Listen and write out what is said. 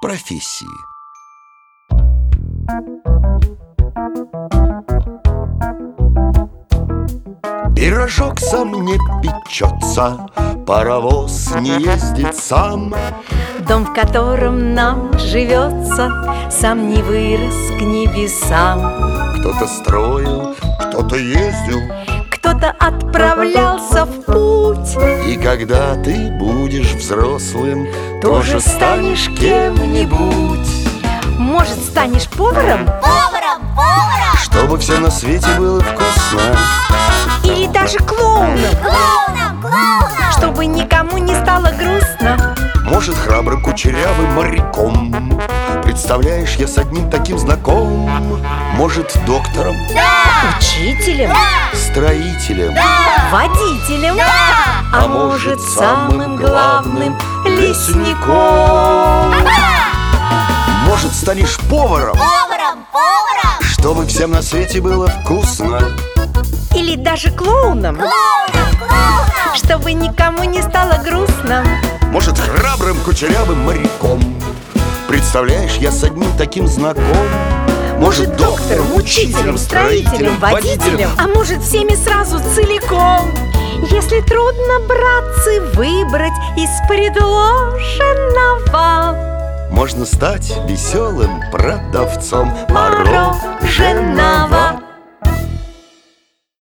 профессии. Пирожок сам не печется, паровоз не ездит сам. Дом, в котором нам живется, сам не вырос к небесам. Кто-то строил, кто-то ездил, кто-то отправлялся в путь. и когда ты будешь взрослым, Тоже станешь кем-нибудь. Может, станешь поваром? Поваром! чтобы все на свете было вкусно. Или даже клоуном, Клоуном! чтобы никому не стало грустно. Может, храбрым кучерявым моряком. Представляешь, я с одним таким знаком. Может, доктором, Учителем, строителем, водителем, а может, самым главным лесником. Может, станешь поваром, Поваром! чтобы всем на свете было вкусно. или даже клоуном, Клоуном! чтобы никому не стало грустно. Может, храбрым кучерявым моряком. Представляешь, я с одним таким знаком. Может, доктором, учителем, строителем, водителем, а может, всеми сразу целиком. Если трудно, братцы, выбрать из предложенного, можно стать веселым продавцом мороженого.